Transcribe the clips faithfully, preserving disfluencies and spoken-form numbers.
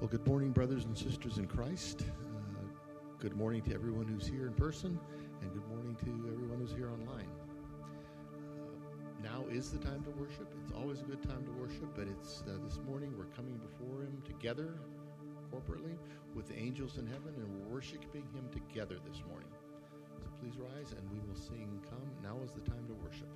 Well, good morning, brothers and sisters in Christ. Uh, good morning to everyone who's here in person, and good morning to everyone who's here online. Uh, now is the time to worship. It's always a good time to worship, but it's uh, this morning we're coming before Him together, corporately, with the angels in heaven, and we're worshiping Him together this morning. So please rise, and we will sing, "Come, now is the time to worship."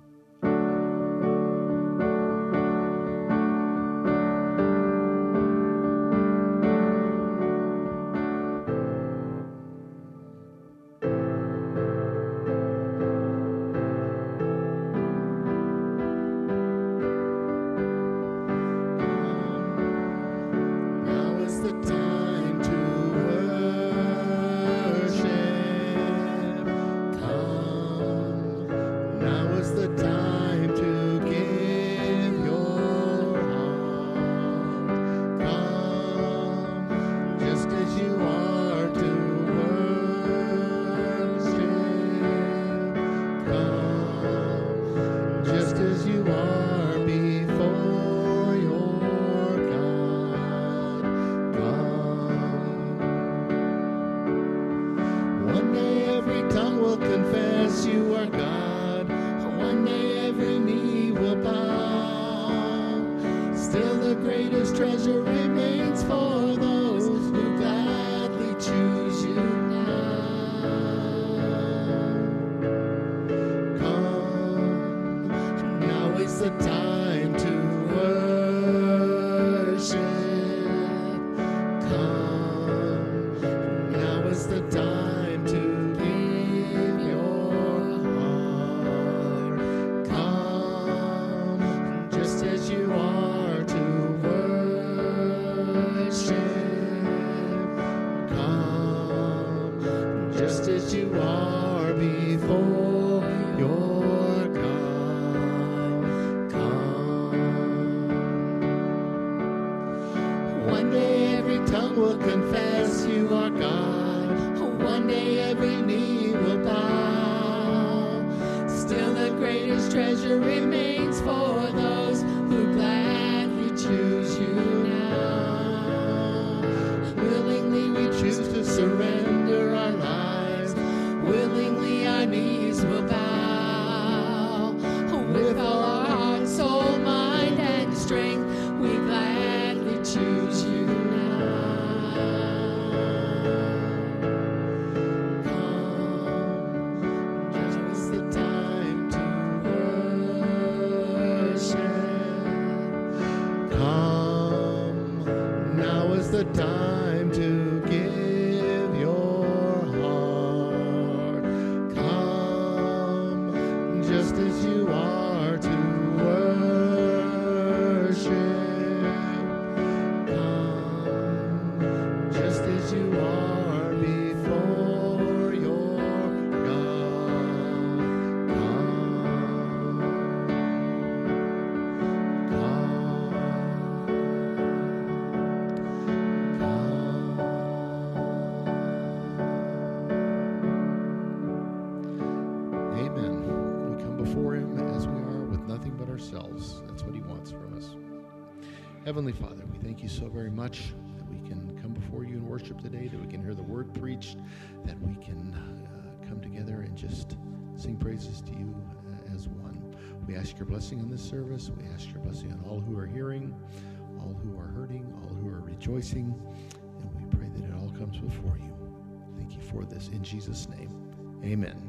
Heavenly Father, we thank you so very much that we can come before you and worship today, that we can hear the word preached, that we can uh, come together and just sing praises to you uh, as one. We ask your blessing on this service. We ask your blessing on all who are hearing, all who are hurting, all who are rejoicing, and we pray that it all comes before you. Thank you for this in Jesus' name. Amen.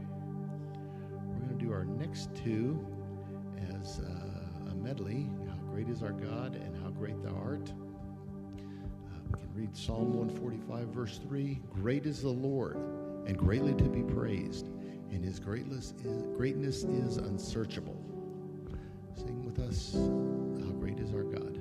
We're going to do our next two as uh, a medley. Great is our God, and how great thou art. Uh, we can read Psalm one forty-five, verse three. Great is the Lord, and greatly to be praised, and his greatness is, greatness is unsearchable. Sing with us, how great is our God.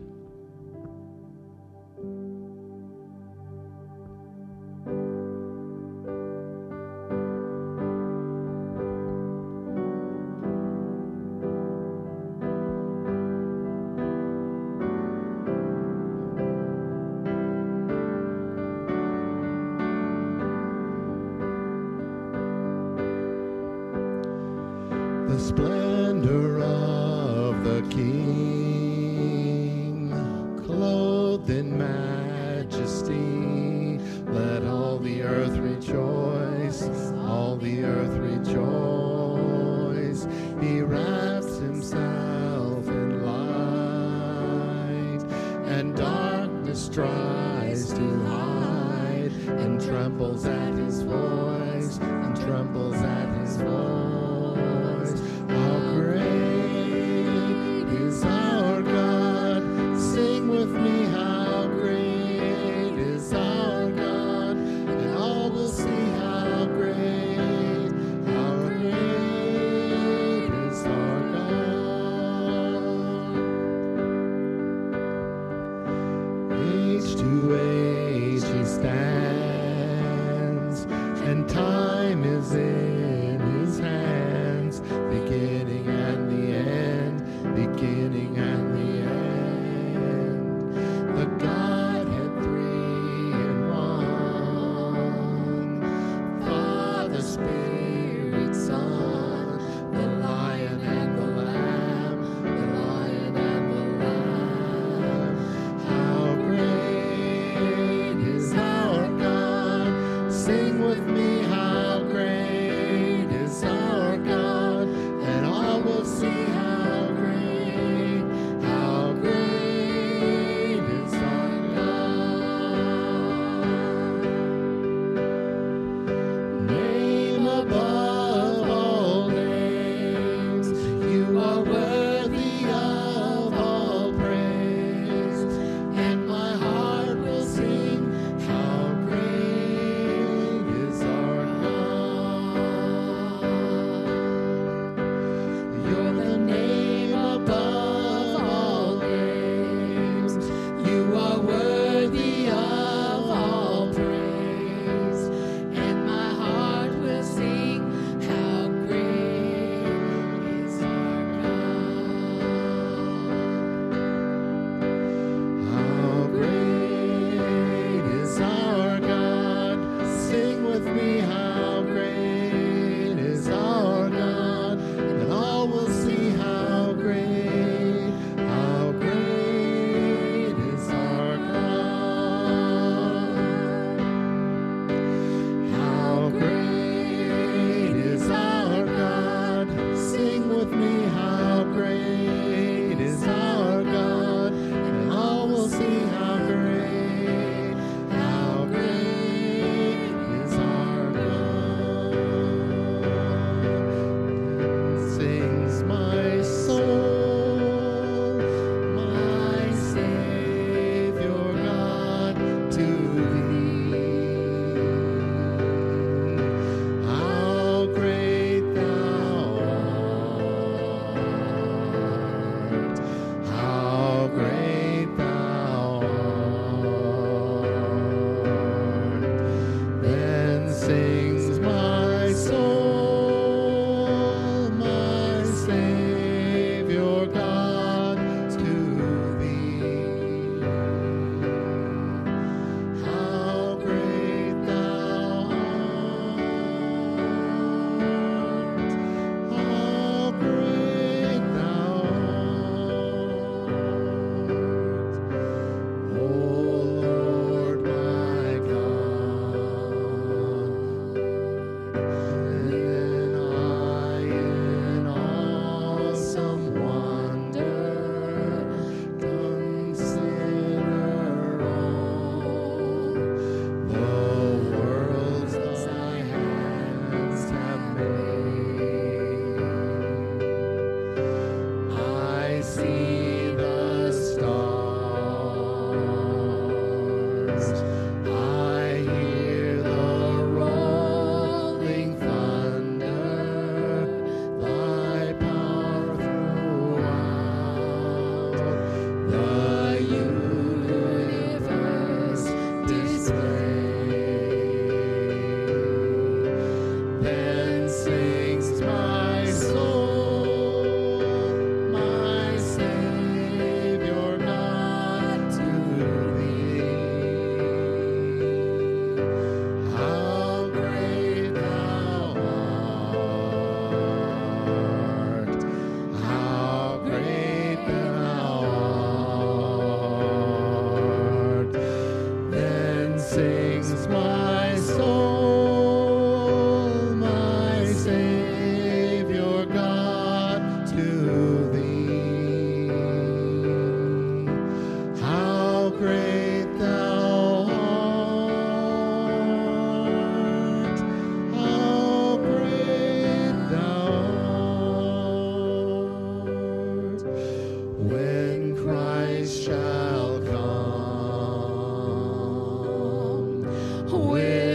Splendor of the King, clothed in majesty. majesty. Let all the earth rejoice, all the earth rejoice. He wraps himself in light, and darkness tries to hide, and trembles at his voice, and trembles at his voice. How great is our God! Sing with me, how great is our God, and all will see how great, how great is our God. Age to age he stands, and time is in his hands, beginning and the end, beginning and the end. The Godhead three in one, Father, Spirit, Son, the Lion and the Lamb, the Lion and the Lamb. How great is our God! Sing with me, how great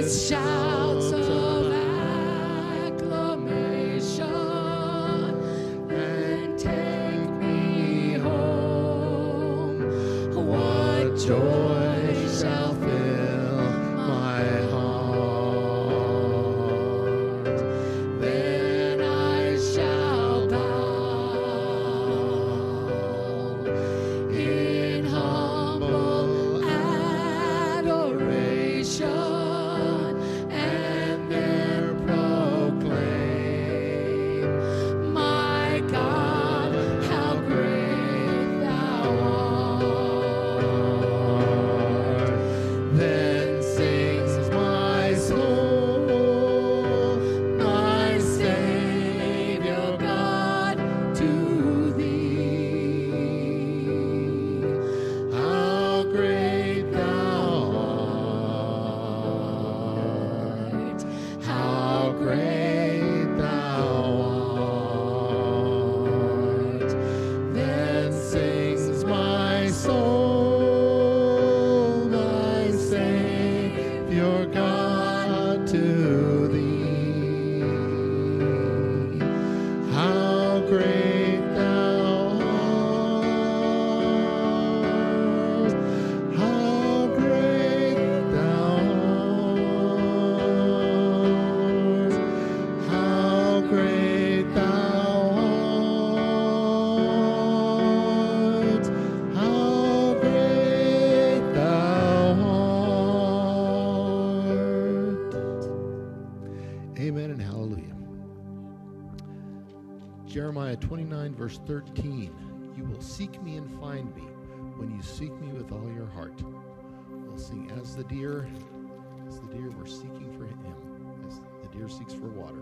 Jeremiah twenty-nine, verse thirteen, you will seek me and find me when you seek me with all your heart. We'll sing, as the deer, as the deer, we're seeking for him, as the deer seeks for water.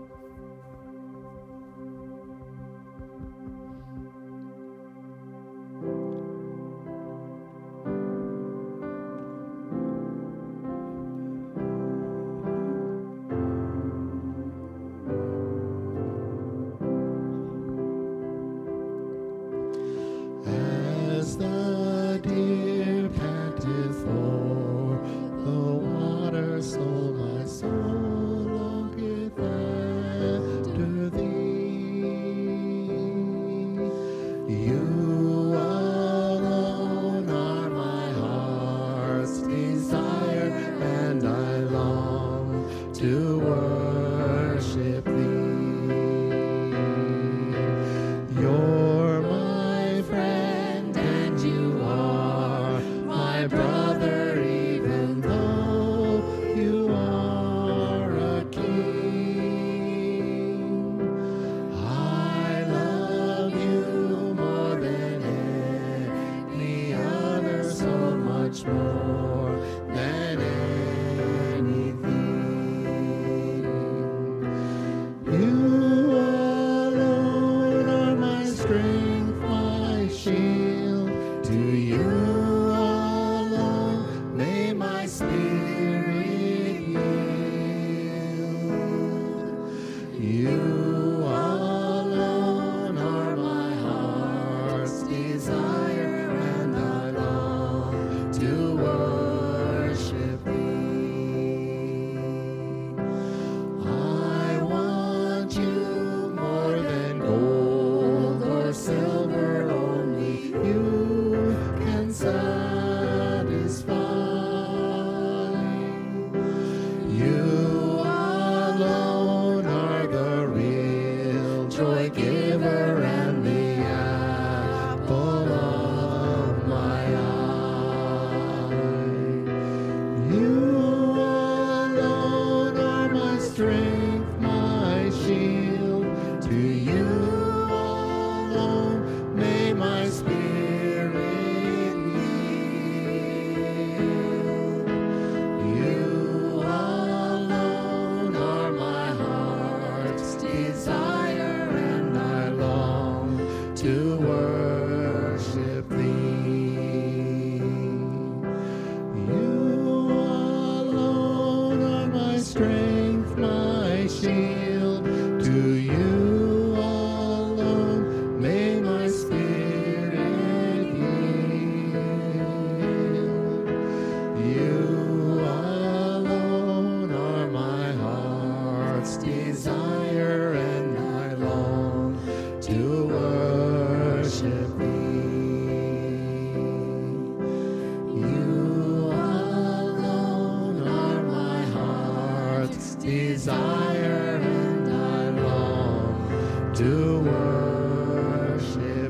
You alone are desire and I long to worship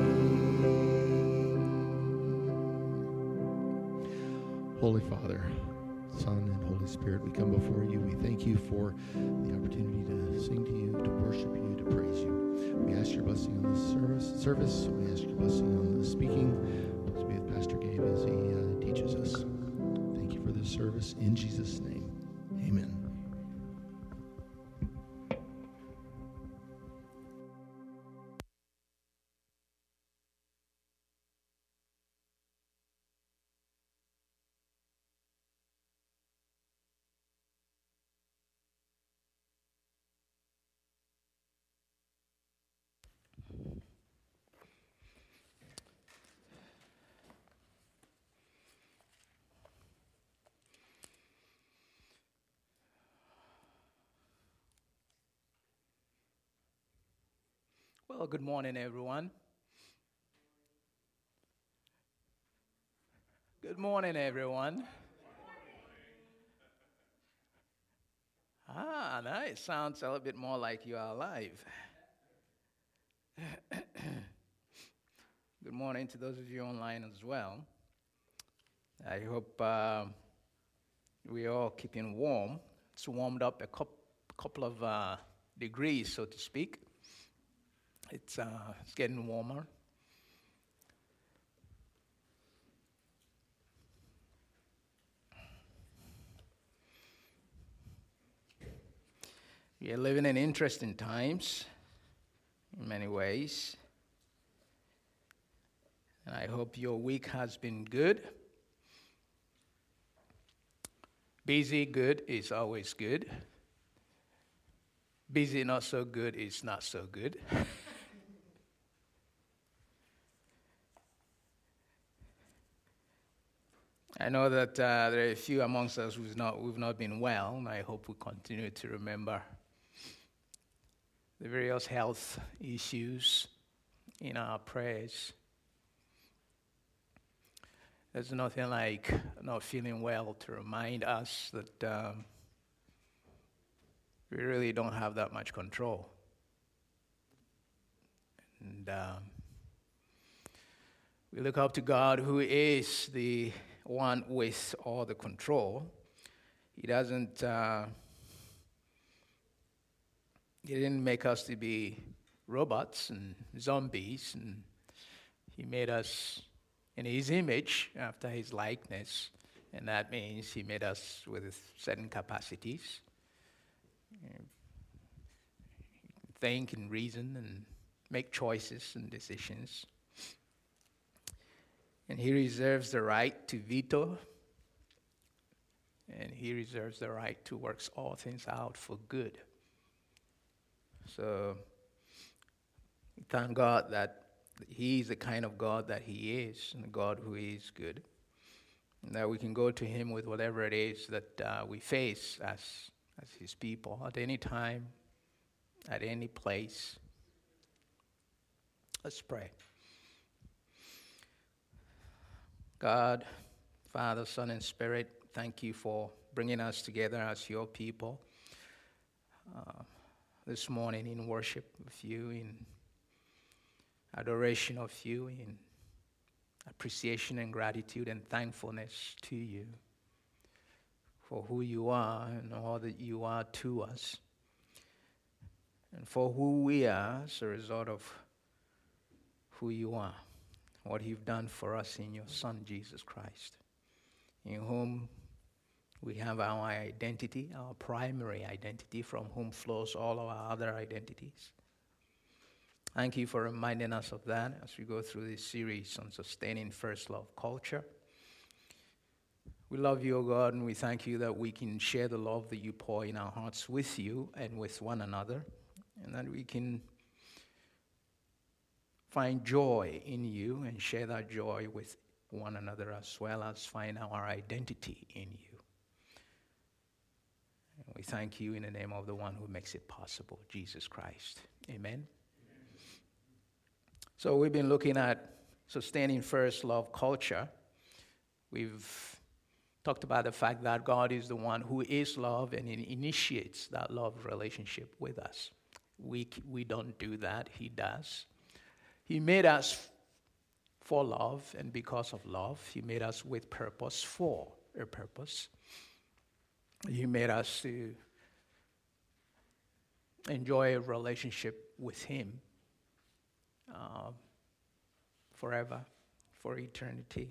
thee. Holy Father, Son, and Holy Spirit, we come before you. We thank you for the opportunity to sing to you, to worship you, to praise you. We ask your blessing on this service. service. We ask your blessing on the speaking. Please be with Pastor Gabe as he uh, teaches us. Thank you for this service. In Jesus' name, amen. Well, good morning, everyone. Good morning, everyone. Ah, nice. Sounds a little bit more like you are alive. Good morning to those of you online as well. I hope uh, we're all keeping warm. It's warmed up a couple, couple of uh, degrees, so to speak. It's, uh, it's getting warmer. We are living in interesting times in many ways. And I hope your week has been good. Busy, good is always good. Busy, not so good is not so good. I know that uh, there are a few amongst us who've not, who've not been well, and I hope we continue to remember the various health issues in our prayers. There's nothing like not feeling well to remind us that um, we really don't have that much control. And um, we look up to God, who is the one with all the control. He doesn't, uh, he didn't make us to be robots and zombies, and he made us in his image after his likeness, and that means he made us with certain capacities. Think and reason and make choices and decisions. And he reserves the right to veto, and he reserves the right to work all things out for good. So thank God that he is the kind of God that he is, and a God who is good, and that we can go to him with whatever it is that uh, we face as, as his people at any time, at any place. Let's pray. God, Father, Son, and Spirit, thank you for bringing us together as your people uh, this morning in worship of you, in adoration of you, in appreciation and gratitude and thankfulness to you for who you are and all that you are to us, and for who we are as a result of who you are, what you've done for us in your Son, Jesus Christ, in whom we have our identity, our primary identity, from whom flows all of our other identities. Thank you for reminding us of that as we go through this series on sustaining first love culture. We love you, O God, and we thank you that we can share the love that you pour in our hearts with you and with one another, and that we can find joy in you and share that joy with one another, as well as find our identity in you. And we thank you in the name of the one who makes it possible, Jesus Christ. Amen. Amen. So we've been looking at sustaining first love culture. We've talked about the fact that God is the one who is love and He initiates that love relationship with us. We, we don't do that, He does. He made us for love, and because of love, He made us with purpose for a purpose. He made us to enjoy a relationship with Him uh, forever, for eternity.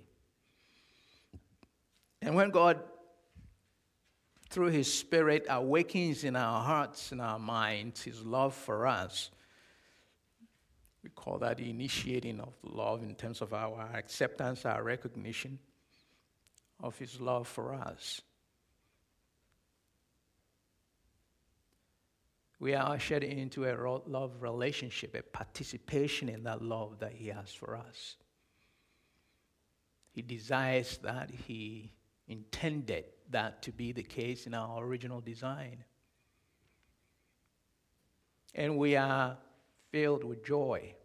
And when God, through His Spirit, awakens in our hearts and our minds His love for us, we call that the initiating of love in terms of our acceptance, our recognition of His love for us. We are ushered into a love relationship, a participation in that love that He has for us. He desires that. He intended that to be the case in our original design. And we are filled with joy.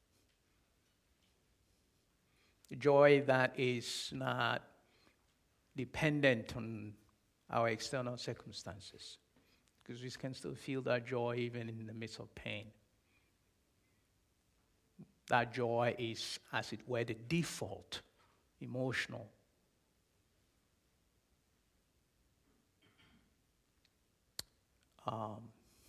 Joy that is not dependent on our external circumstances, because we can still feel that joy even in the midst of pain. That joy is, as it were, the default emotional um,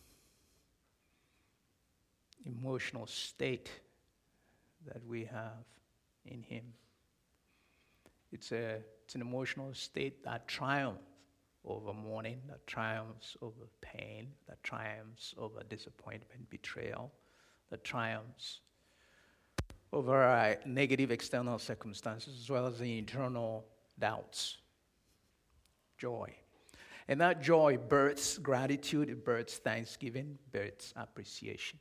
emotional state that we have in Him. It's a it's an emotional state that triumphs over mourning, that triumphs over pain, that triumphs over disappointment, betrayal, that triumphs over uh, negative external circumstances, as well as the internal doubts. Joy. And that joy births gratitude, it births thanksgiving, births appreciation.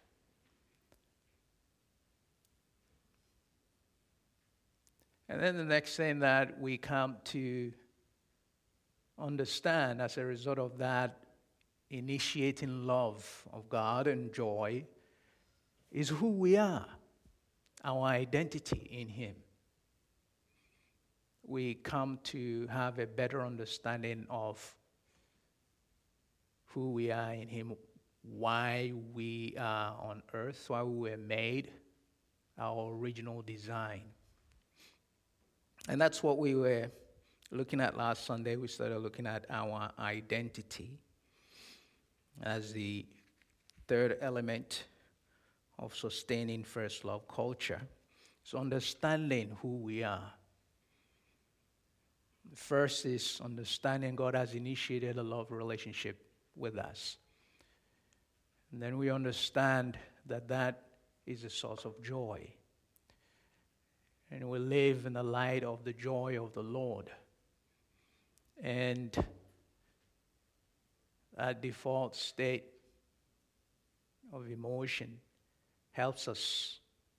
And then the next thing that we come to understand as a result of that initiating love of God and joy is who we are, our identity in Him. We come to have a better understanding of who we are in Him, why we are on earth, why we were made, our original design. And that's what we were looking at last Sunday. We started looking at our identity as the third element of sustaining first love culture. So understanding who we are. The first is understanding God has initiated a love relationship with us. And then we understand that that is a source of joy. And we live in the light of the joy of the Lord. And that default state of emotion helps us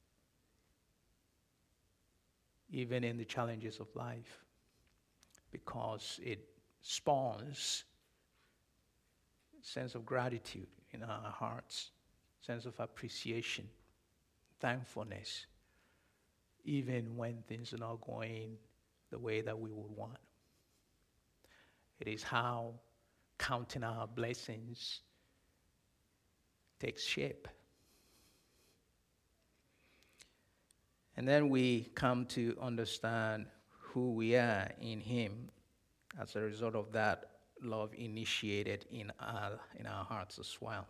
even in the challenges of life, because it spawns a sense of gratitude in our hearts, sense of appreciation, thankfulness, even when things are not going the way that we would want. It is how counting our blessings takes shape. And then we come to understand who we are in Him as a result of that love initiated in our, in our hearts as well.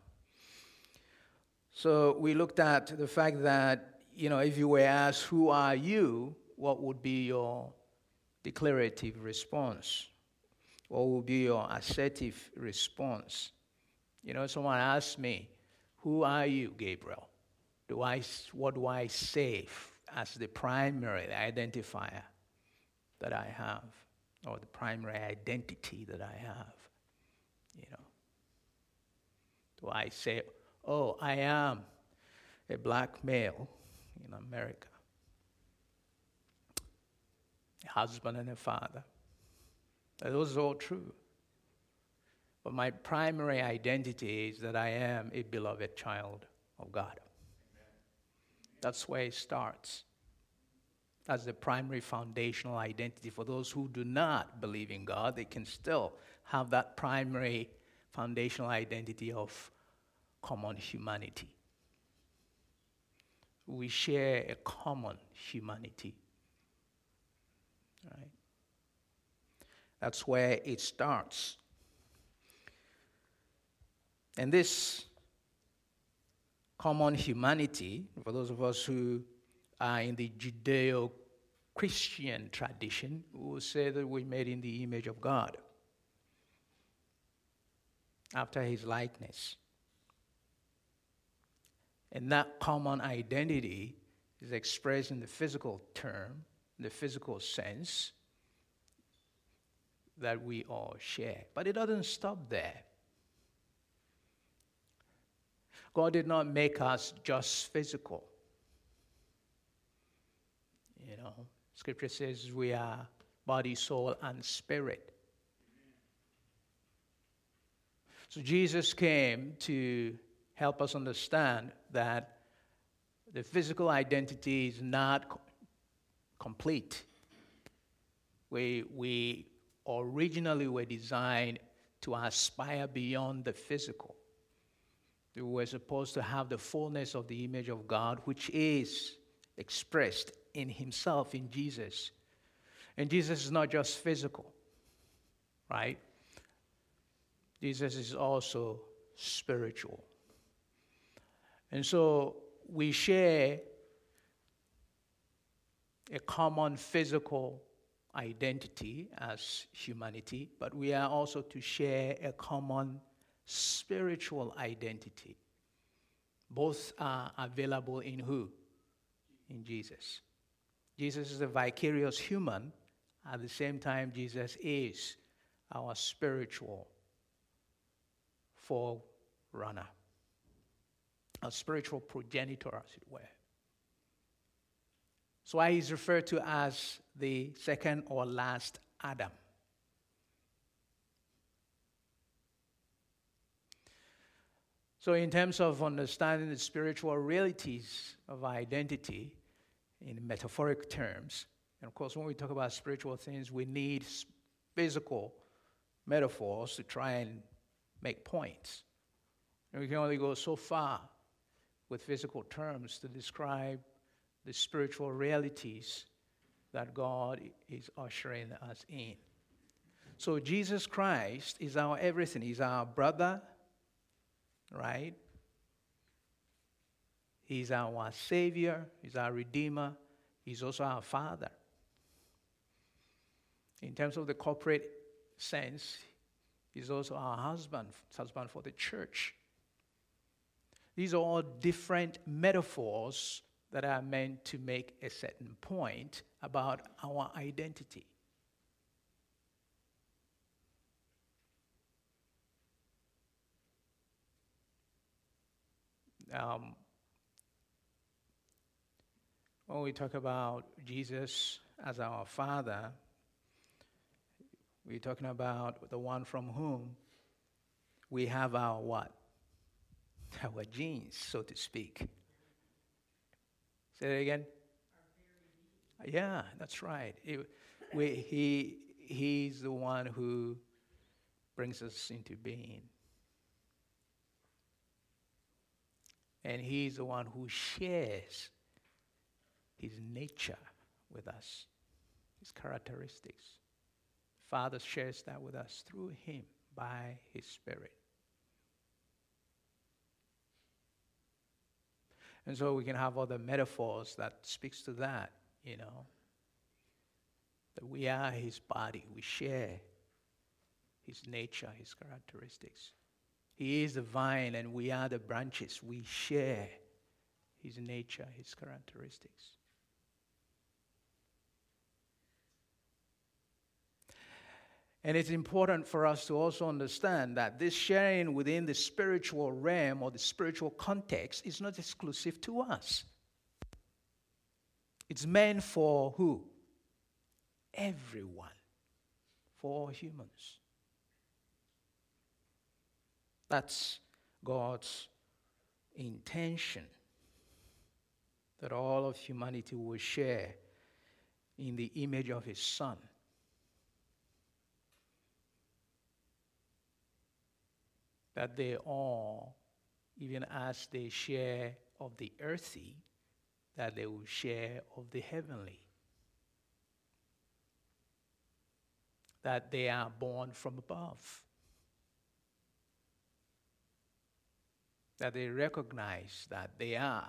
So we looked at the fact that, you know, if you were asked, who are you, what would be your declarative response? What would be your assertive response? You know, someone asked me, who are you, Gabriel? Do I, what do I say as the primary identifier that I have, or the primary identity that I have? You know, do I say, oh, I am a black male in America, a husband and a father? Those are all true. But my primary identity is that I am a beloved child of God. Amen. That's where it starts. That's the primary foundational identity. For those who do not believe in God, they can still have that primary foundational identity of common humanity. We share a common humanity. Right? That's where it starts. And this common humanity, for those of us who are in the Judeo-Christian tradition, we will say that we're made in the image of God, after his likeness. And that common identity is expressed in the physical term, in the physical sense that we all share. But it doesn't stop there. God did not make us just physical. You know, Scripture says we are body, soul, and spirit. So Jesus came to help us understand that the physical identity is not co- complete. We, we originally were designed to aspire beyond the physical. We were supposed to have the fullness of the image of God, which is expressed in himself, in Jesus. And Jesus is not just physical, right? Jesus is also spiritual. And so we share a common physical identity as humanity, but we are also to share a common spiritual identity. Both are available in who? In Jesus. Jesus is the vicarious human. At the same time, Jesus is our spiritual forerunner, a spiritual progenitor, as it were. So why he's referred to as the second or last Adam. So in terms of understanding the spiritual realities of identity in metaphoric terms, and of course when we talk about spiritual things, we need physical metaphors to try and make points. And we can only go so far with physical terms to describe the spiritual realities that God is ushering us in. So Jesus Christ is our everything. He's our brother, right? He's our Savior. He's our Redeemer. He's also our Father. In terms of the corporate sense, he's also our husband, husband for the church. These are all different metaphors that are meant to make a certain point about our identity. Um, when we talk about Jesus as our Father, we're talking about the one from whom we have our what? Our genes, so to speak. Say that again? Yeah, that's right. It, we, he, he's the one who brings us into being. And he's the one who shares his nature with us, his characteristics. Father shares that with us through him by his Spirit. And so we can have other metaphors that speaks to that, you know. That we are his body. We share his nature, his characteristics. He is the vine and we are the branches. We share his nature, his characteristics. And it's important for us to also understand that this sharing within the spiritual realm or the spiritual context is not exclusive to us. It's meant for who? Everyone. For all humans. That's God's intention, that all of humanity will share in the image of his Son. That they all, even as they share of the earthy, that they will share of the heavenly. That they are born from above. That they recognize that they are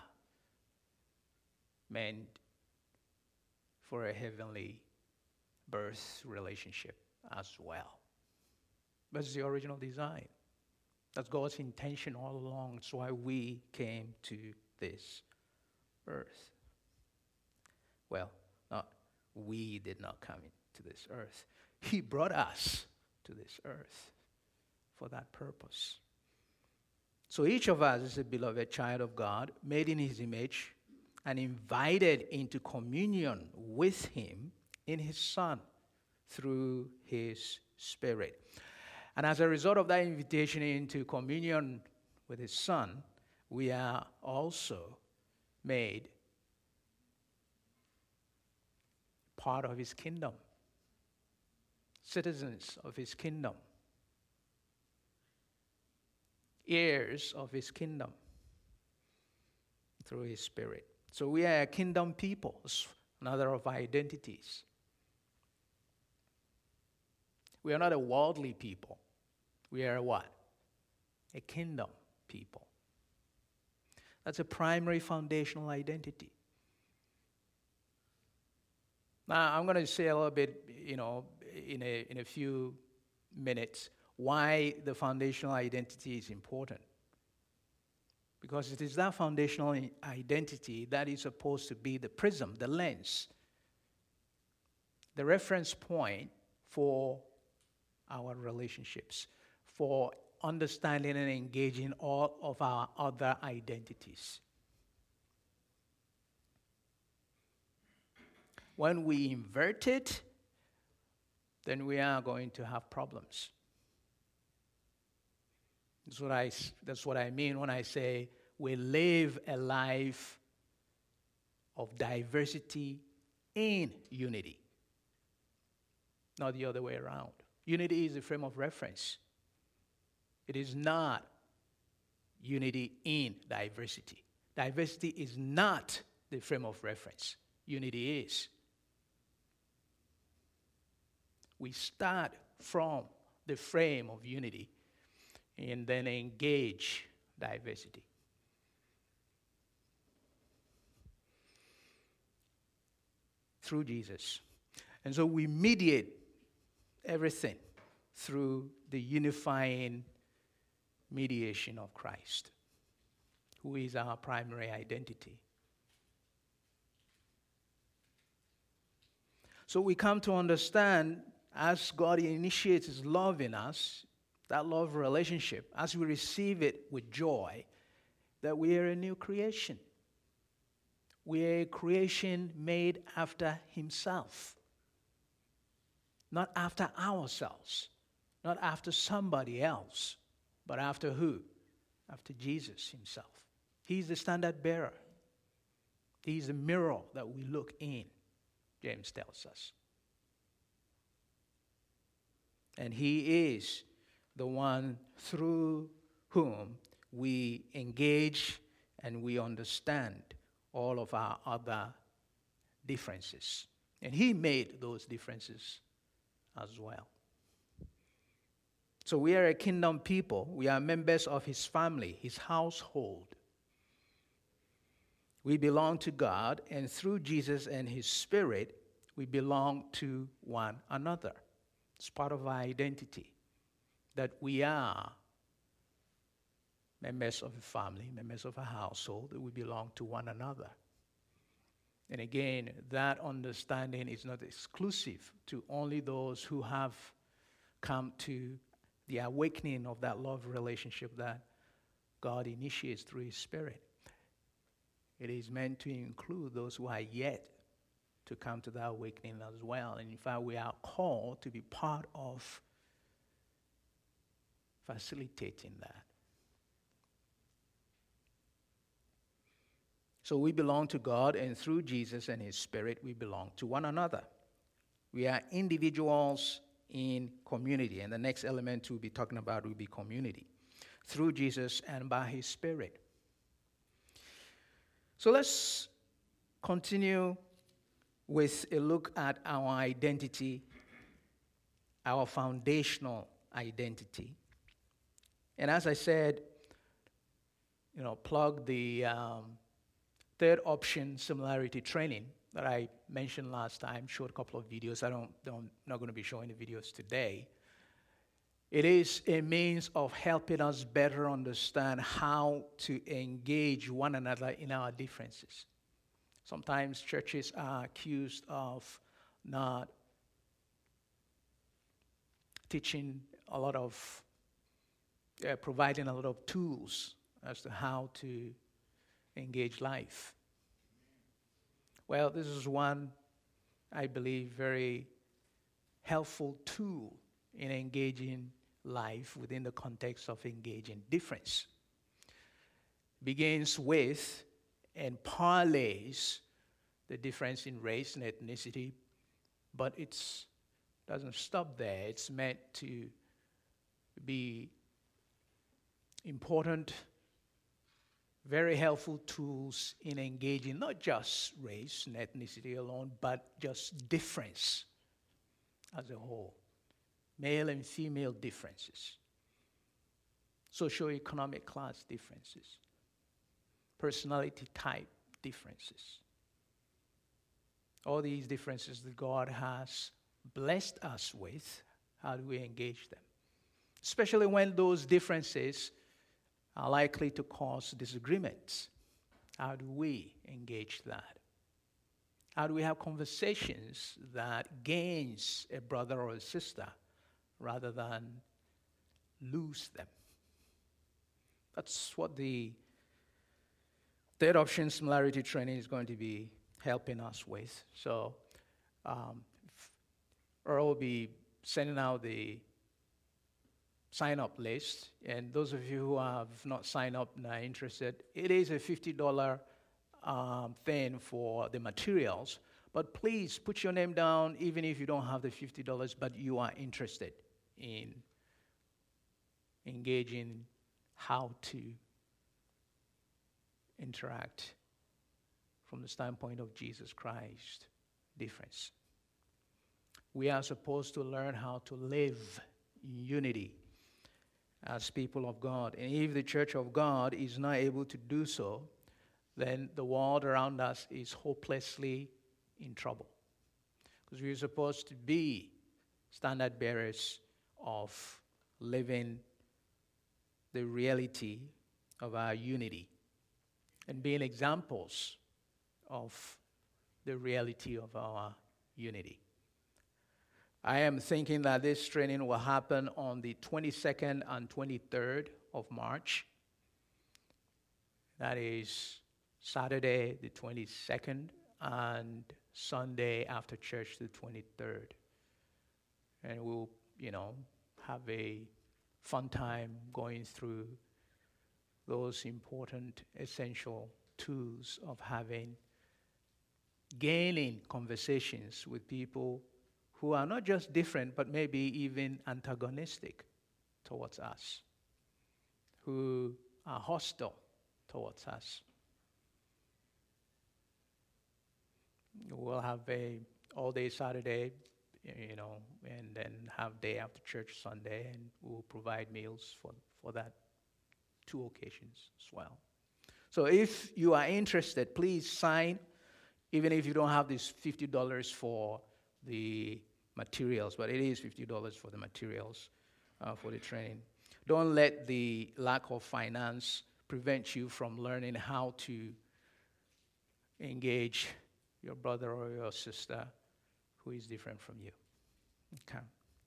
meant for a heavenly birth relationship as well. That's the original design. That's God's intention all along. That's why we came to this earth. Well, not we did not come into this earth. He brought us to this earth for that purpose. So each of us is a beloved child of God, made in his image, and invited into communion with him in his Son through his Spirit. And as a result of that invitation into communion with his Son, we are also made part of his kingdom, citizens of his kingdom, heirs of his kingdom through his Spirit. So we are a kingdom people, another of our identities. We are not a worldly people. We are a what? A kingdom people. That's a primary foundational identity. Now, I'm going to say a little bit, you know, in a, in a few minutes, why the foundational identity is important. Because it is that foundational identity that is supposed to be the prism, the lens, the reference point for our relationships, for understanding and engaging all of our other identities. When we invert it, then we are going to have problems. That's what I, that's what I mean when I say we live a life of diversity in unity, not the other way around. Unity is a frame of reference. It is not unity in diversity. Diversity is not the frame of reference. Unity is. We start from the frame of unity and then engage diversity. Through Jesus. And so we mediate everything through the unifying mediation of Christ, who is our primary identity. So we come to understand, as God initiates his love in us, that love relationship, as we receive it with joy, that we are a new creation. We are a creation made after himself. Not after ourselves, not after somebody else, but after who? After Jesus himself. He's the standard bearer. He's the mirror that we look in, James tells us. And he is the one through whom we engage and we understand all of our other differences. And he made those differences as well. So we are a kingdom people. We are members of his family, his household. We belong to God, and through Jesus and his Spirit, we belong to one another. It's part of our identity that we are members of a family, members of a household, that we belong to one another. And again, that understanding is not exclusive to only those who have come to the awakening of that love relationship that God initiates through his Spirit. It is meant to include those who are yet to come to that awakening as well. And in fact, we are called to be part of facilitating that. So we belong to God, and through Jesus and his Spirit, we belong to one another. We are individuals in community, and the next element we'll be talking about will be community, through Jesus and by his Spirit. So let's continue with a look at our identity, our foundational identity. And as I said, you know, plug the um, third option similarity training that I mentioned last time, showed a couple of videos. I don't, don't not going to be showing the videos today. It is a means of helping us better understand how to engage one another in our differences. Sometimes churches are accused of not teaching a lot of, uh, providing a lot of tools as to how to engage life. Well, this is one, I believe, very helpful tool in engaging life within the context of engaging difference. Begins with and parlays the difference in race and ethnicity, but it doesn't stop there. It's meant to be important, very helpful tools in engaging not just race and ethnicity alone, but just difference as a whole. Male and female differences, socioeconomic class differences, personality type differences. All these differences that God has blessed us with, how do we engage them? Especially when those differences are likely to cause disagreements. How do we engage that? How do we have conversations that gains a brother or a sister rather than lose them? That's what the third option similarity training is going to be helping us with. So um, Earl will be sending out the sign-up list, and those of you who have not signed up and are interested, it is a fifty dollars um, thing for the materials, but please put your name down even if you don't have the fifty dollars, but you are interested in engaging how to interact from the standpoint of Jesus Christ difference. We are supposed to learn how to live in unity as people of God. And if the church of God is not able to do so, then the world around us is hopelessly in trouble. Because we're supposed to be standard bearers of living the reality of our unity and being examples of the reality of our unity. I am thinking that this training will happen on the twenty-second and twenty-third of March. That is Saturday the twenty-second and Sunday after church the twenty-third. And we'll, you know, have a fun time going through those important, essential tools of having, gaining conversations with people who are not just different, but maybe even antagonistic towards us, who are hostile towards us. We'll have a all-day Saturday, you know, and then have day after church Sunday, and we'll provide meals for, for that two occasions as well. So if you are interested, please sign, even if you don't have this fifty dollars for the materials, but it is fifty dollars for the materials uh, for the training. Don't let the lack of finance prevent you from learning how to engage your brother or your sister who is different from you. Okay.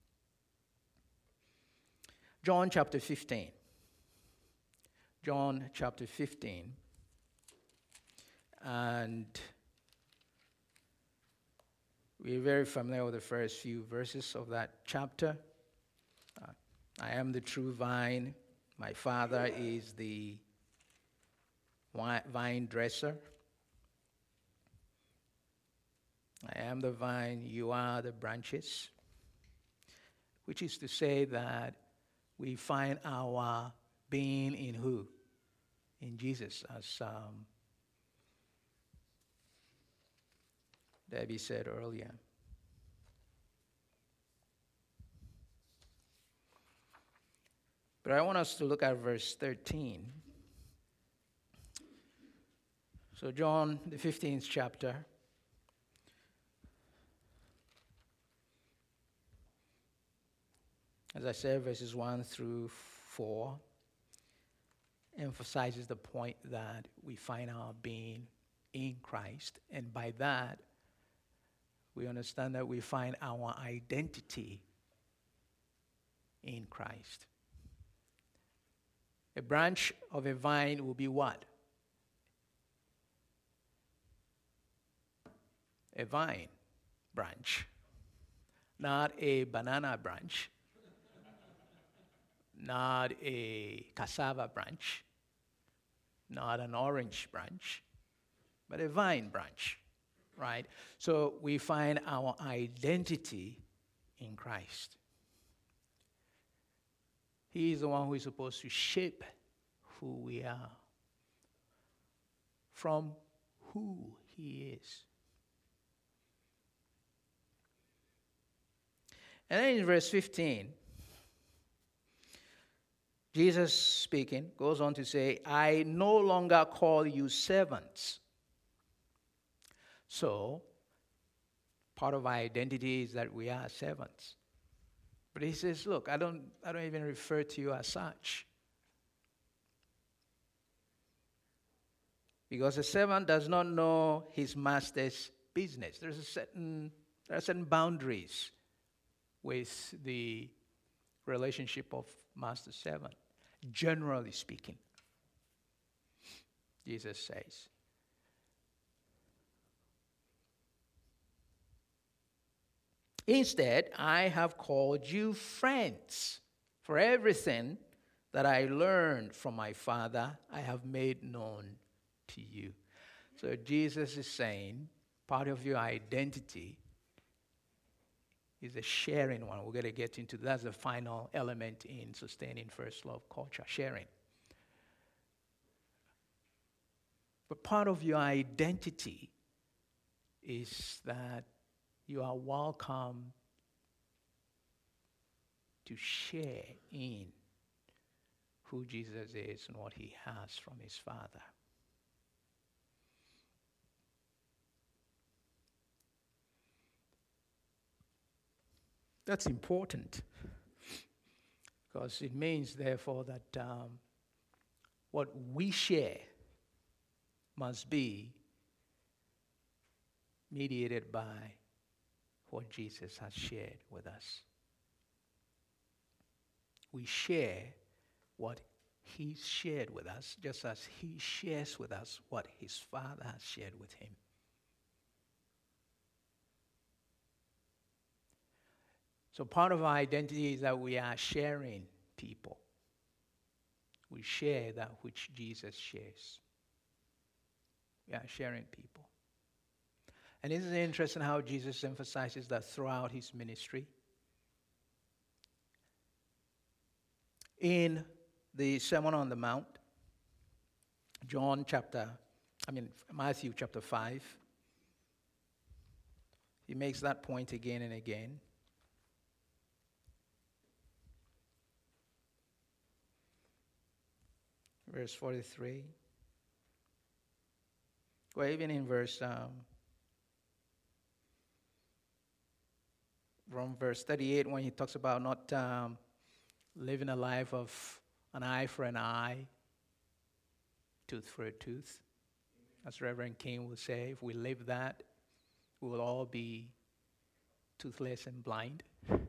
John chapter fifteen. John chapter fifteen. And we're very familiar with the first few verses of that chapter. Uh, I am the true vine. My Father is the vine dresser. I am the vine, you are the branches, which is to say that we find our being in who? In Jesus, as um, Debbie said earlier. But I want us to look at verse thirteen. So John, the fifteenth chapter. As I said, verses one through four emphasizes the point that we find our being in Christ. And by that, we understand that we find our identity in Christ. A branch of a vine will be what? A vine branch, not a banana branch, not a cassava branch, not an orange branch, but a vine branch, right? So we find our identity in Christ. He is the one who is supposed to shape who we are from who he is. And then in verse fifteen, Jesus speaking goes on to say, I no longer call you servants. So, part of our identity is that we are servants. But he says, look, I don't, I don't even refer to you as such. Because a servant does not know his master's business. There's a certain, there are certain boundaries with the relationship of master-servant, generally speaking, Jesus says. Instead, I have called you friends, for everything that I learned from my Father, I have made known to you. So Jesus is saying, part of your identity is a sharing one. We're going to get into that's the final element in sustaining first love culture, sharing. But part of your identity is that you are welcome to share in who Jesus is and what he has from his Father. That's important because it means, therefore, that um, what we share must be mediated by what Jesus has shared with us. We share what he's shared with us, just as he shares with us what his Father has shared with him. So part of our identity is that we are sharing people. We share that which Jesus shares. We are sharing people. And isn't it interesting how Jesus emphasizes that throughout his ministry? In the Sermon on the Mount, John chapter, I mean Matthew chapter five, he makes that point again and again. Verse forty-three. Or even in verse, um, from verse thirty-eight, when he talks about not um, living a life of an eye for an eye, tooth for a tooth. As Reverend King would say, if we live that, we will all be toothless and blind.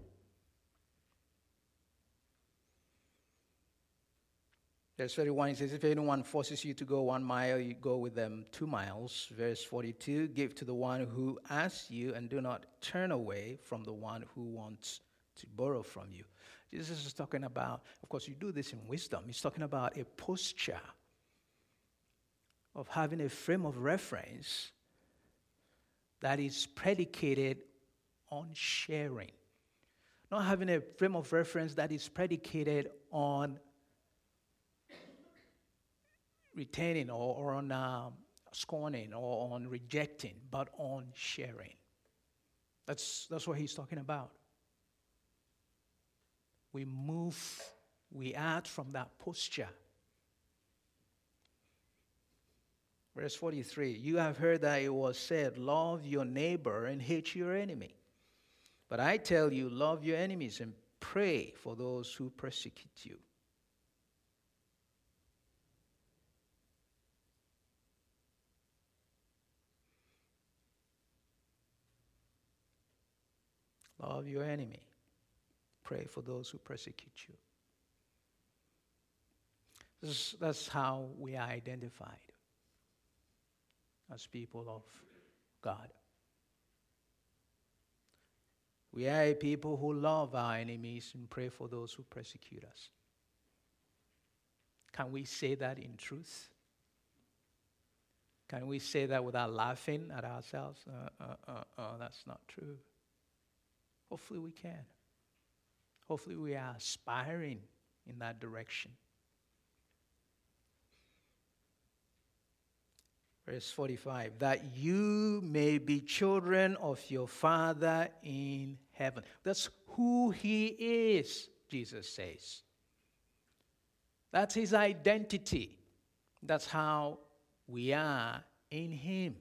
Verse thirty-one, he says, if anyone forces you to go one mile, you go with them two miles. Verse forty-two, give to the one who asks you and do not turn away from the one who wants to borrow from you. Jesus is talking about, of course, you do this in wisdom. He's talking about a posture of having a frame of reference that is predicated on sharing. Not having a frame of reference that is predicated on retaining or, or on um, scorning or on rejecting, but on sharing. That's, that's what he's talking about. We move, we act from that posture. Verse forty-three, you have heard that it was said, love your neighbor and hate your enemy. But I tell you, love your enemies and pray for those who persecute you. Love your enemy. Pray for those who persecute you. This is, that's how we are identified as people of God. We are a people who love our enemies and pray for those who persecute us. Can we say that in truth? Can we say that without laughing at ourselves? Uh, uh, uh, uh, that's not true. Hopefully we can. Hopefully we are aspiring in that direction. Verse forty-five, that you may be children of your Father in heaven. That's who he is, Jesus says. That's his identity. That's how we are in him.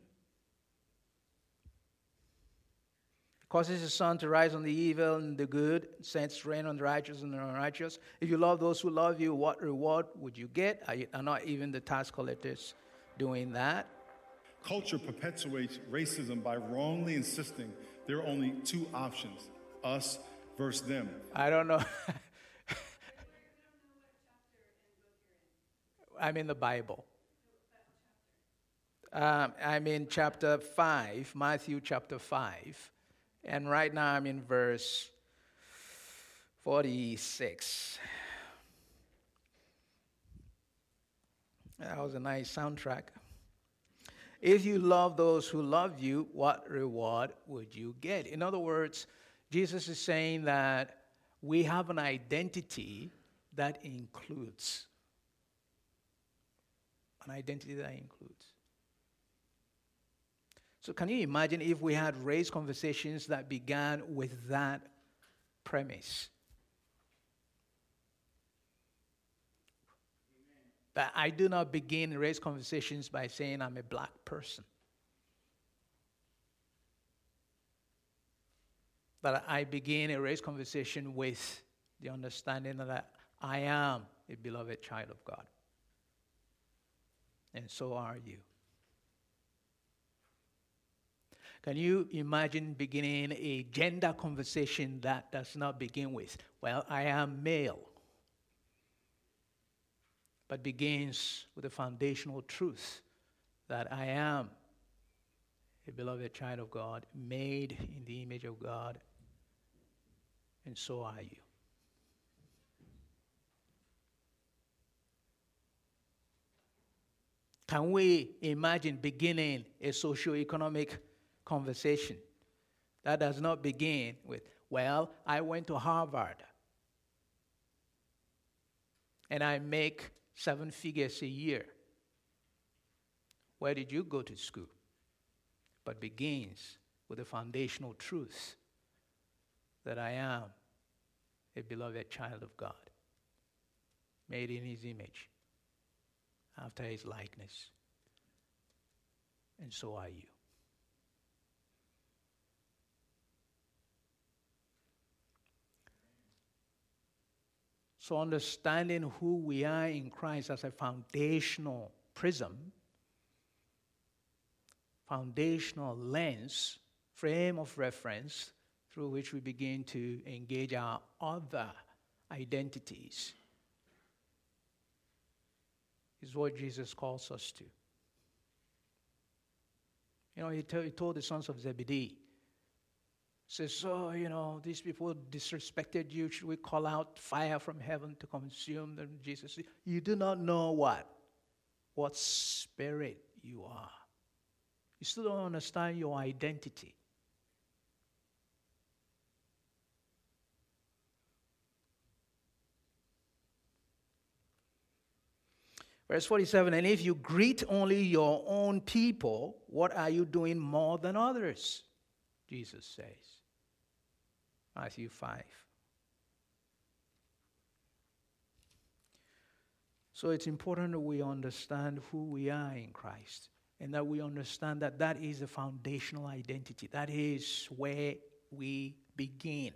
Causes his sun to rise on the evil and the good, sends rain on the righteous and the unrighteous. If you love those who love you, what reward would you get? Are, you, are not even the tax collectors doing that? Culture perpetuates racism by wrongly insisting there are only two options, us versus them. I don't know. I'm in the Bible. Um, I'm in chapter five, Matthew chapter five. And right now I'm in verse forty-six. That was a nice soundtrack. If you love those who love you, what reward would you get? In other words, Jesus is saying that we have an identity that includes. An identity that includes. So can you imagine if we had raised conversations that began with that premise? That I do not begin raise conversations by saying I'm a black person. That I begin a raise conversation with the understanding that I am a beloved child of God. And so are you. Can you imagine beginning a gender conversation that does not begin with, well, I am male, but begins with the foundational truth that I am a beloved child of God, made in the image of God, and so are you. Can we imagine beginning a socio-economic conversation that does not begin with, well, I went to Harvard and I make seven figures a year. Where did you go to school? But begins with the foundational truth that I am a beloved child of God, made in his image, after his likeness. And so are you. So understanding who we are in Christ as a foundational prism, foundational lens, frame of reference through which we begin to engage our other identities, is what Jesus calls us to. You know, he, t- he told the sons of Zebedee, says, so, you know, these people disrespected you. Should we call out fire from heaven to consume them? Jesus said, you do not know what? What spirit you are. You still don't understand your identity. Verse forty-seven, and if you greet only your own people, what are you doing more than others? Jesus says. Matthew five. So it's important that we understand who we are in Christ, and that we understand that that is a foundational identity. That is where we begin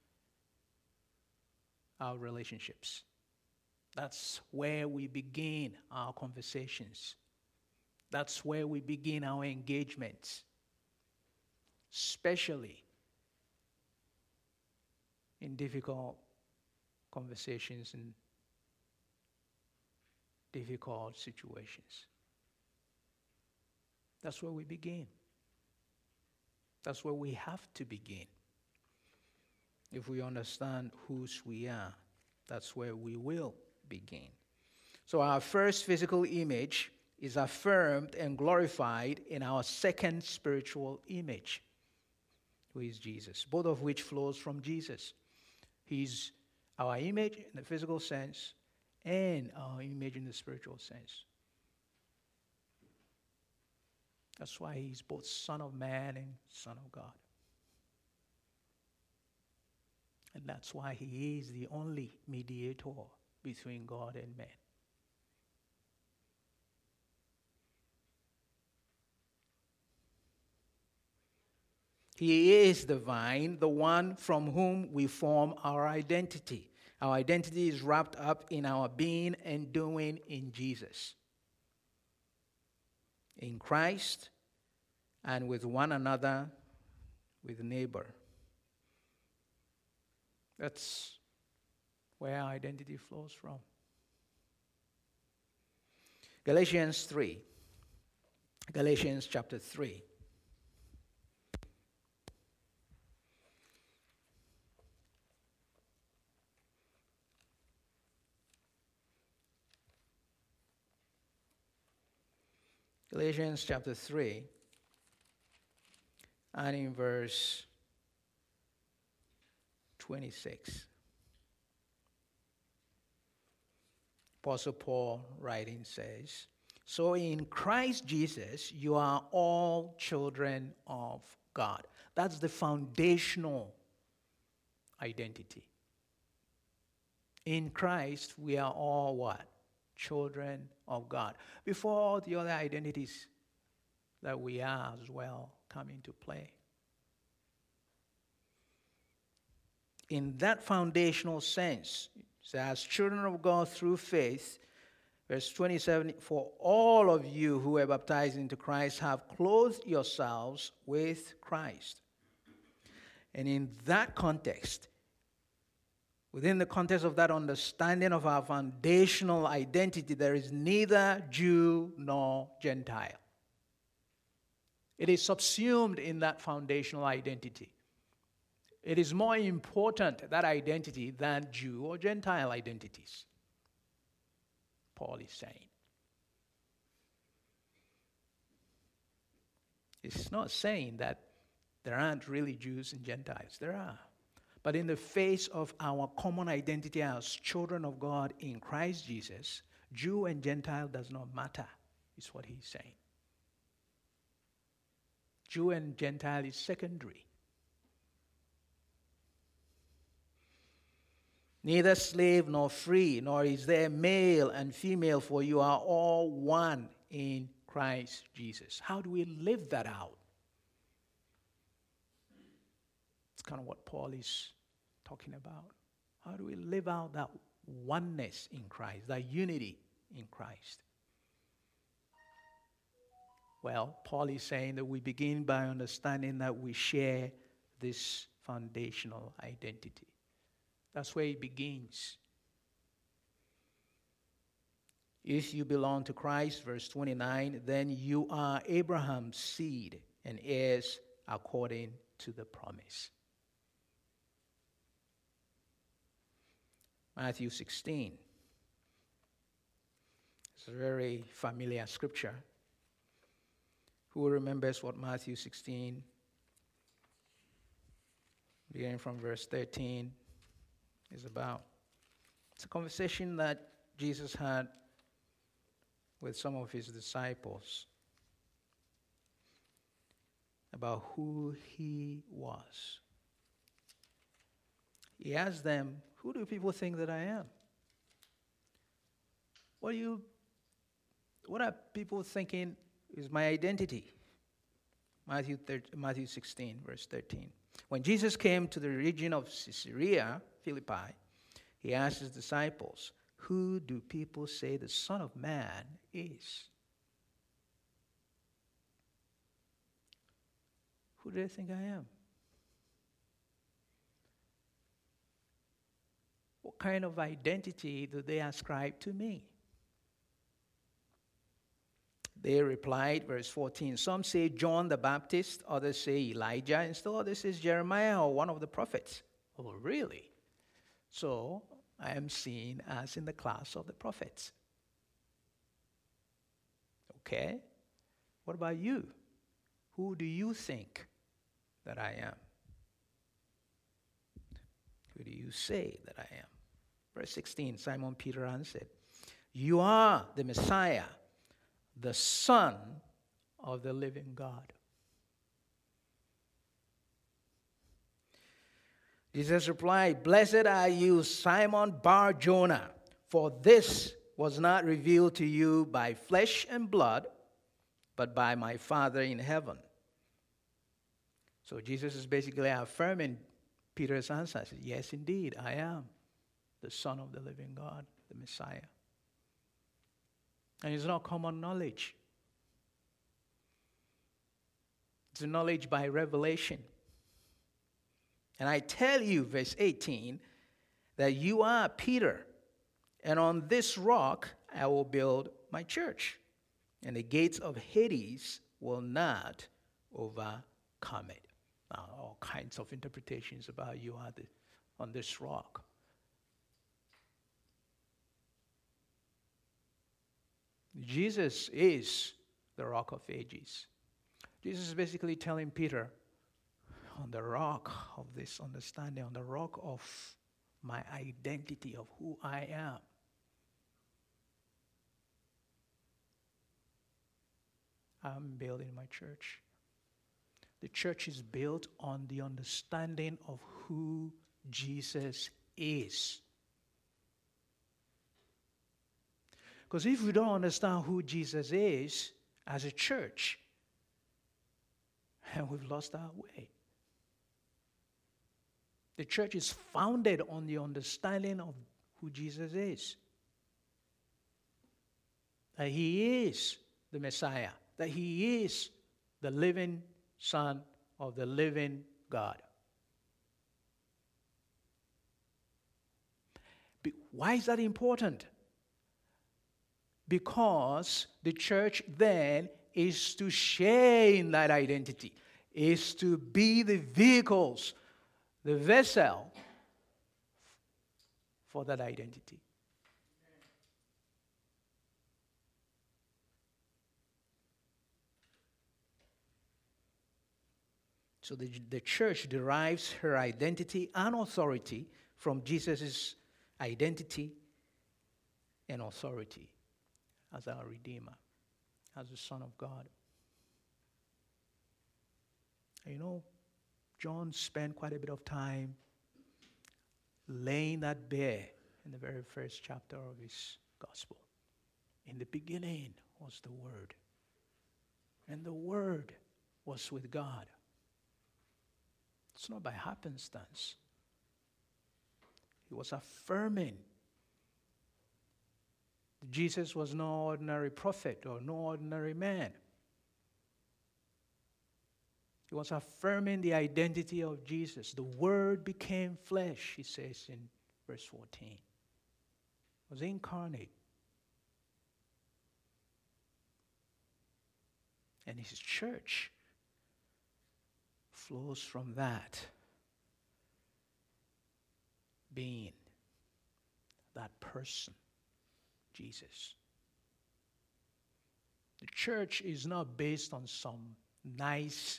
our relationships. That's where we begin our conversations. That's where we begin our engagements, especially in difficult conversations and difficult situations. That's where we begin. That's where we have to begin. If we understand whose we are, that's where we will begin. So our first physical image is affirmed and glorified in our second spiritual image, who is Jesus, both of which flows from Jesus. He's our image in the physical sense and our image in the spiritual sense. That's why he's both Son of Man and Son of God. And that's why he is the only mediator between God and man. He is the vine, the one from whom we form our identity. Our identity is wrapped up in our being and doing in Jesus, in Christ, and with one another, with neighbor. That's where our identity flows from. Galatians three. Galatians chapter three. Galatians chapter three, and in verse twenty-six. Apostle Paul writing says, so in Christ Jesus, you are all children of God. That's the foundational identity. In Christ, we are all what? Children of God. Before all the other identities that we are as well come into play. In that foundational sense, so as children of God through faith, verse twenty-seven, for all of you who are baptized into Christ have clothed yourselves with Christ. And in that context, within the context of that understanding of our foundational identity, there is neither Jew nor Gentile. It is subsumed in that foundational identity. It is more important, that identity, than Jew or Gentile identities, Paul is saying. It's not saying that there aren't really Jews and Gentiles. There are. But in the face of our common identity as children of God in Christ Jesus, Jew and Gentile does not matter, is what he's saying. Jew and Gentile is secondary. Neither slave nor free, nor is there male and female, for you are all one in Christ Jesus. How do we live that out? It's kind of what Paul is talking about. How do we live out that oneness in Christ, that unity in Christ? Well, Paul is saying that we begin by understanding that we share this foundational identity. That's where it begins. If you belong to Christ, verse twenty-nine, then you are Abraham's seed and heirs according to the promise. Matthew sixteen. It's a very familiar scripture. Who remembers what Matthew sixteen, beginning from verse thirteen, is about? It's a conversation that Jesus had with some of his disciples about who he was. He asked them, who do people think that I am? What do you, what are people thinking is my identity? Matthew thirteen, Matthew sixteen, verse thirteen. When Jesus came to the region of Caesarea Philippi, he asked his disciples, who do people say the Son of Man is? Who do they think I am? What kind of identity do they ascribe to me? They replied, verse fourteen, some say John the Baptist, others say Elijah, and still others say Jeremiah or one of the prophets. Oh, really? So I am seen as in the class of the prophets. Okay? What about you? Who do you think that I am? Who do you say that I am? Verse sixteen, Simon Peter answered, you are the Messiah, the Son of the living God. Jesus replied, blessed are you, Simon Bar-Jonah, for this was not revealed to you by flesh and blood, but by my Father in heaven. So Jesus is basically affirming Peter's answer. He said, yes, indeed, I am the Son of the living God, the Messiah. And it's not common knowledge. It's a knowledge by revelation. And I tell you, verse eighteen, that you are Peter, and on this rock I will build my church, and the gates of Hades will not overcome it. Now, all kinds of interpretations about you are the, on this rock. Jesus is the rock of ages. Jesus is basically telling Peter, on the rock of this understanding, on the rock of my identity of who I am, I'm building my church. The church is built on the understanding of who Jesus is. Because if we don't understand who Jesus is as a church, and we've lost our way. The church is founded on the understanding of who Jesus is. That he is the Messiah. That he is the living Son of the living God. But why is that important? Because the church then is to share in that identity, is to be the vehicles, the vessel for that identity. So the, the church derives her identity and authority from Jesus' identity and authority as our Redeemer, as the Son of God. You know, John spent quite a bit of time laying that bare in the very first chapter of his gospel. In the beginning was the Word, and the Word was with God. It's not by happenstance. He was affirming that Jesus was no ordinary prophet or no ordinary man. He was affirming the identity of Jesus. The Word became flesh, he says in verse fourteen. Was incarnate. And his church flows from that being, that person, Jesus. The church is not based on some nice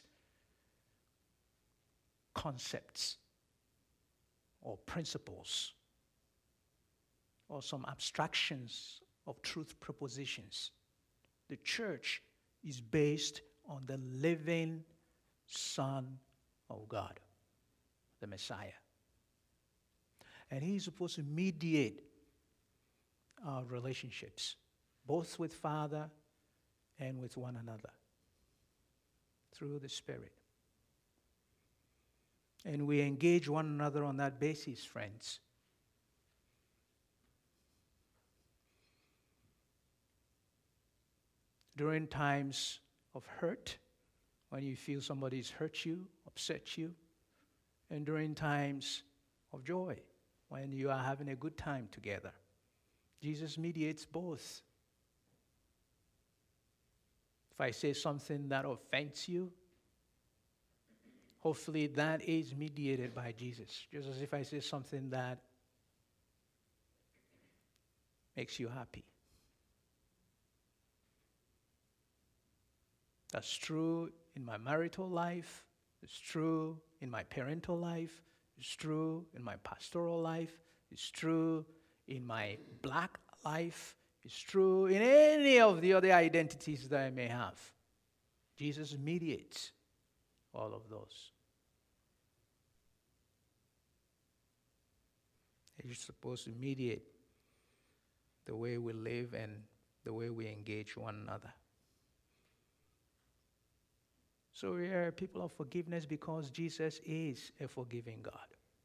concepts or principles or some abstractions of truth propositions. The church is based on the living Son of God, the Messiah. And he's supposed to mediate our relationships, both with Father and with one another, through the Spirit. And we engage one another on that basis, friends. During times of hurt, when you feel somebody's hurt you, upset you, and during times of joy, when you are having a good time together. Jesus mediates both. If I say something that offends you, hopefully that is mediated by Jesus. Just as if I say something that makes you happy. That's true in my marital life. It's true in my parental life. It's true in my pastoral life. It's true in my black life. It's true in any of the other identities that I may have. Jesus mediates all of those. He's supposed to mediate the way we live and the way we engage one another. So we are people of forgiveness because Jesus is a forgiving God.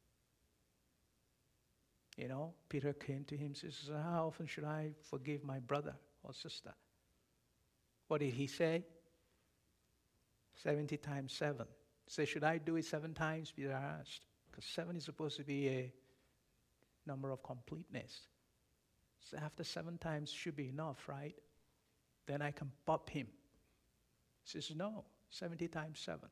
You know, Peter came to him and says, how often should I forgive my brother or sister? What did he say? seventy times seven. Say, should I do it seven times? Peter asked. Because seven is supposed to be a number of completeness. So after seven times should be enough, right? Then I can pop him. He says, no, seventy times seven.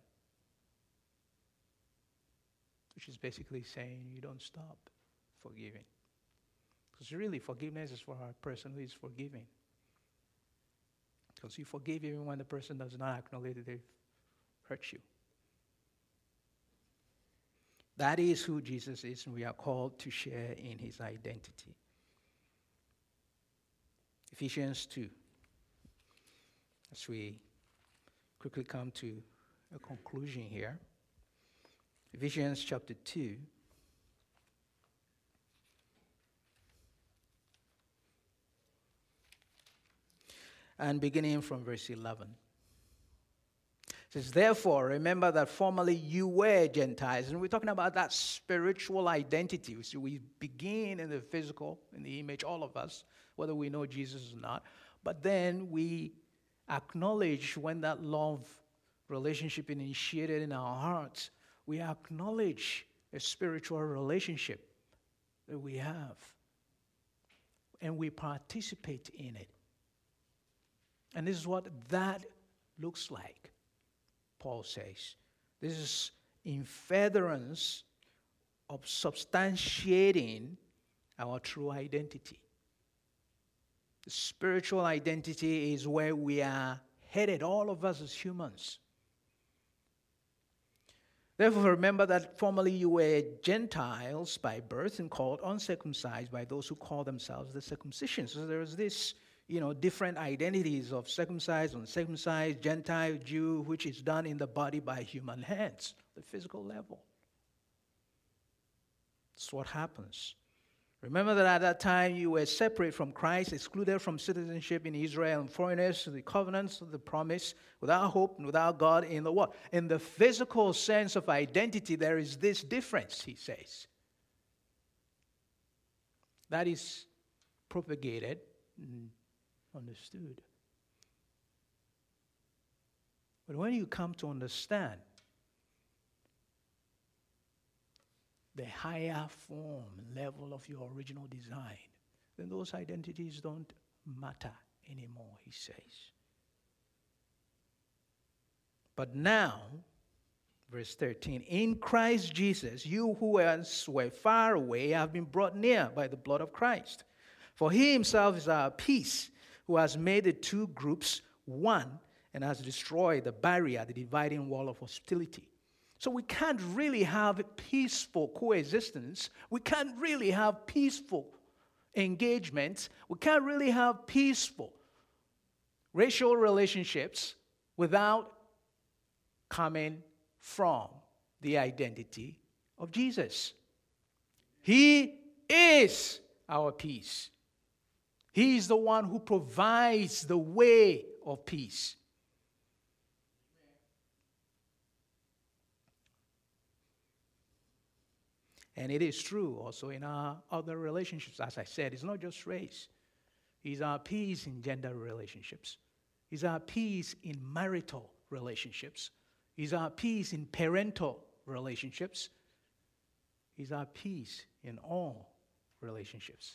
Which is basically saying you don't stop forgiving. Because really, forgiveness is for a person who is forgiving. Because you forgive even when the person does not acknowledge that they've hurt you. That is who Jesus is, and we are called to share in his identity. Ephesians two. As we quickly come to a conclusion here. Ephesians chapter two. And beginning from verse eleven. It says, therefore, remember that formerly you were Gentiles. And we're talking about that spiritual identity. So we begin in the physical, in the image, all of us, whether we know Jesus or not. But then we acknowledge when that love relationship is initiated in our hearts, we acknowledge a spiritual relationship that we have. And we participate in it. And this is what that looks like, Paul says. This is in furtherance of substantiating our true identity. The spiritual identity is where we are headed, all of us as humans. Therefore, remember that formerly you were Gentiles by birth and called uncircumcised by those who call themselves the circumcision. So there is this, you know, different identities of circumcised, uncircumcised, Gentile, Jew, which is done in the body by human hands, the physical level. That's what happens. Remember that at that time you were separate from Christ, excluded from citizenship in Israel, and foreigners to the covenants of the promise, without hope and without God in the what? In the physical sense of identity, there is this difference, he says. That is propagated and understood. But when you come to understand the higher form, level of your original design, then those identities don't matter anymore, he says. But now, verse thirteen, in Christ Jesus, you who once were far away have been brought near by the blood of Christ. For he himself is our peace, who has made the two groups one and has destroyed the barrier, the dividing wall of hostility. So we can't really have peaceful coexistence. We can't really have peaceful engagements. We can't really have peaceful racial relationships without coming from the identity of Jesus. He is our peace. He is the one who provides the way of peace. And it is true also in our other relationships. As I said, it's not just race. It's our peace in gender relationships. It's our peace in marital relationships. It's our peace in parental relationships. It's our peace in all relationships.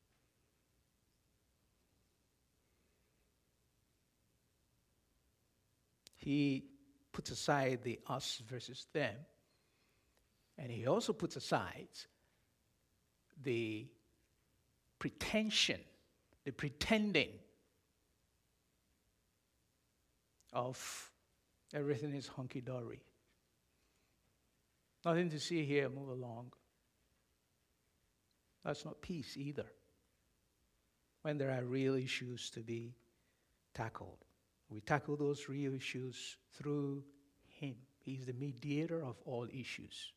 He puts aside the us versus them. And he also puts aside the pretension, the pretending of everything is hunky-dory. Nothing to see here, move along. That's not peace either. When there are real issues to be tackled, we tackle those real issues through him. He's the mediator of all issues.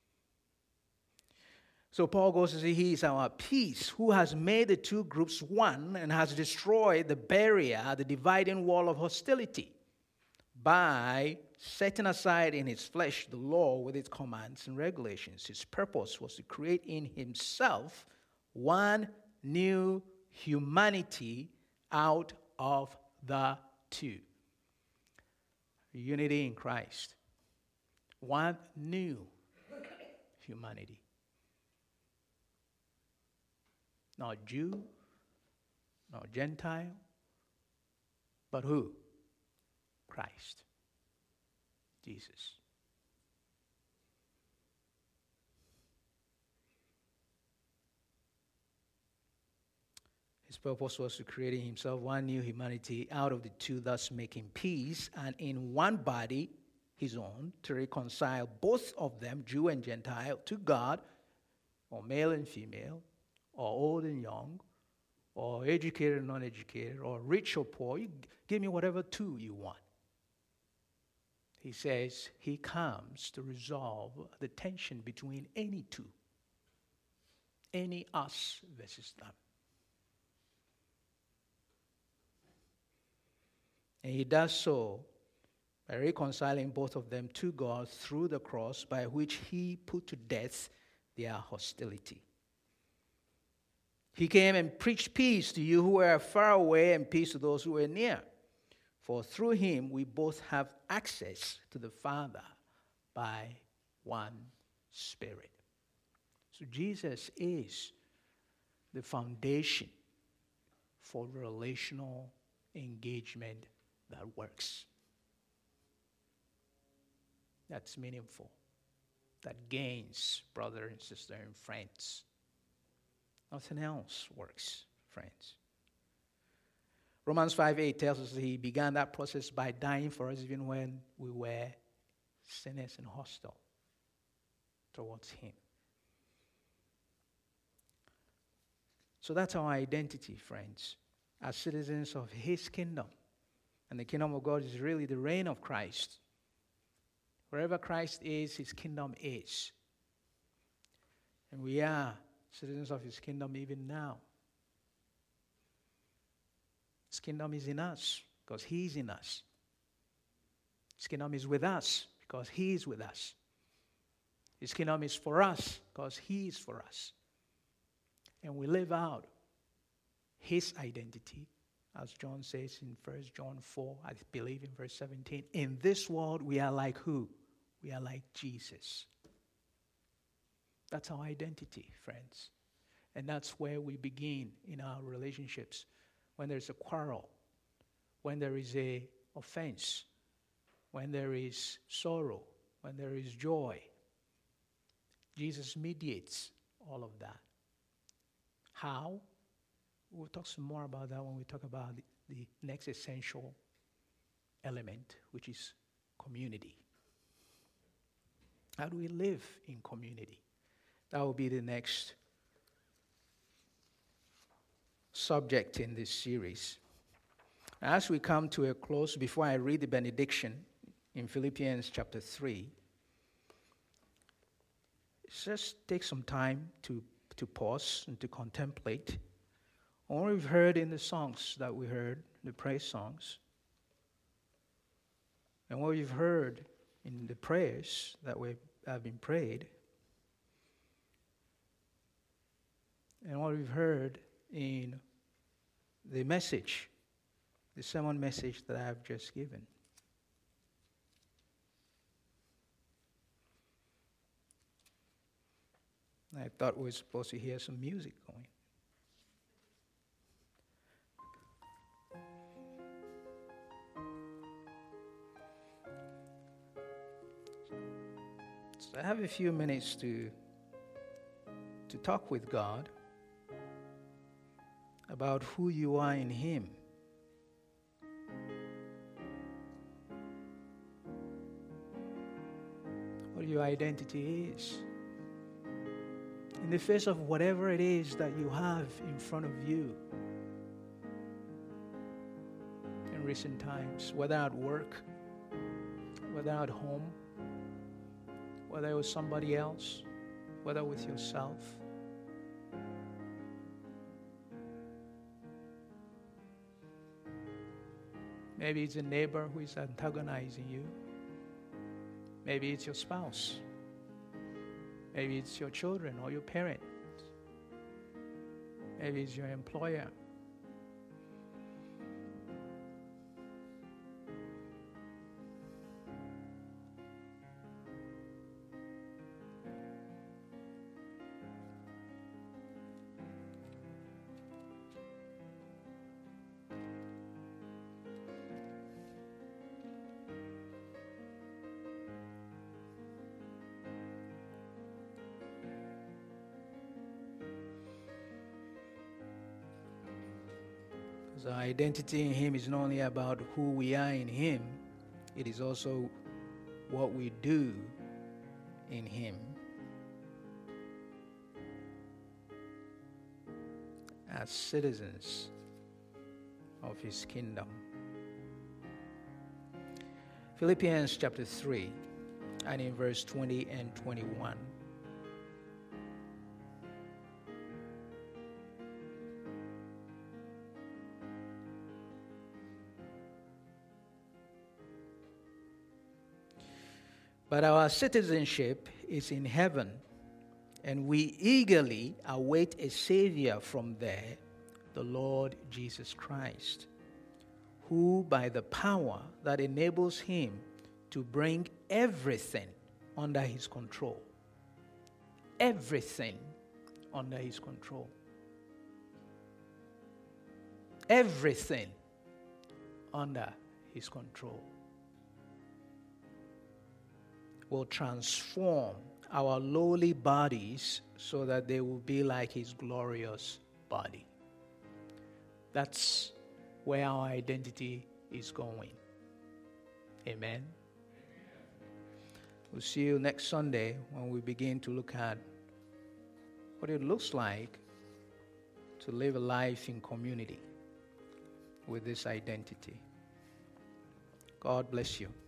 So Paul goes to say he is our peace, who has made the two groups one and has destroyed the barrier, the dividing wall of hostility, by setting aside in his flesh the law with its commands and regulations. His purpose was to create in himself one new humanity out of the two. Unity in Christ. One new humanity. Not Jew, not Gentile, but who? Christ. Jesus. His purpose was to create in himself one new humanity out of the two, thus making peace, and in one body, his own, to reconcile both of them, Jew and Gentile, to God, or male and female, or old and young, or educated and non-educated, or rich or poor. You give me whatever two you want. He says he comes to resolve the tension between any two, any us versus them. And he does so by reconciling both of them to God through the cross, by which he put to death their hostility. He came and preached peace to you who were far away and peace to those who were near. For through him we both have access to the Father by one Spirit. So Jesus is the foundation for relational engagement that works. That's meaningful. That gains brother and sister and friends. Nothing else works, friends. Romans five eight tells us that he began that process by dying for us even when we were sinners and hostile towards him. So that's our identity, friends, as citizens of his kingdom. And the kingdom of God is really the reign of Christ. Wherever Christ is, his kingdom is. And we are citizens of his kingdom even now. His kingdom is in us because he is in us. His kingdom is with us because he is with us. His kingdom is for us because he is for us. And we live out his identity, as John says in First John four, I believe in verse seventeen. In this world, we are like who? We are like Jesus. That's our identity, friends. And that's where we begin in our relationships. When there's a quarrel, when there is a offense, when there is sorrow, when there is joy, Jesus mediates all of that. How? We'll talk some more about that when we talk about the, the next essential element, which is community. How do we live in community? That will be the next subject in this series. As we come to a close, before I read the benediction in Philippians chapter three, just take some time to, to pause and to contemplate on what we've heard in the songs that we heard, the praise songs, and what we've heard in the prayers that we have been prayed, and what we've heard in the message, the sermon message that I have just given. I thought we were supposed to hear some music going. So I have a few minutes to, to talk with God about who you are in Him. What your identity is. In the face of whatever it is that you have in front of you in recent times, whether at work, whether at home, whether with somebody else, whether with yourself. Maybe it's a neighbor who is antagonizing you. Maybe it's your spouse. Maybe it's your children or your parents. Maybe it's your employer. Because our identity in Him is not only about who we are in Him, it is also what we do in Him. As citizens of His kingdom. Philippians chapter three, and in verse twenty and twenty-one. But our citizenship is in heaven, and we eagerly await a Savior from there, the Lord Jesus Christ, who by the power that enables Him to bring everything under His control, everything under His control, everything under His control, will transform our lowly bodies so that they will be like His glorious body. That's where our identity is going. Amen. We'll see you next Sunday when we begin to look at what it looks like to live a life in community with this identity. God bless you.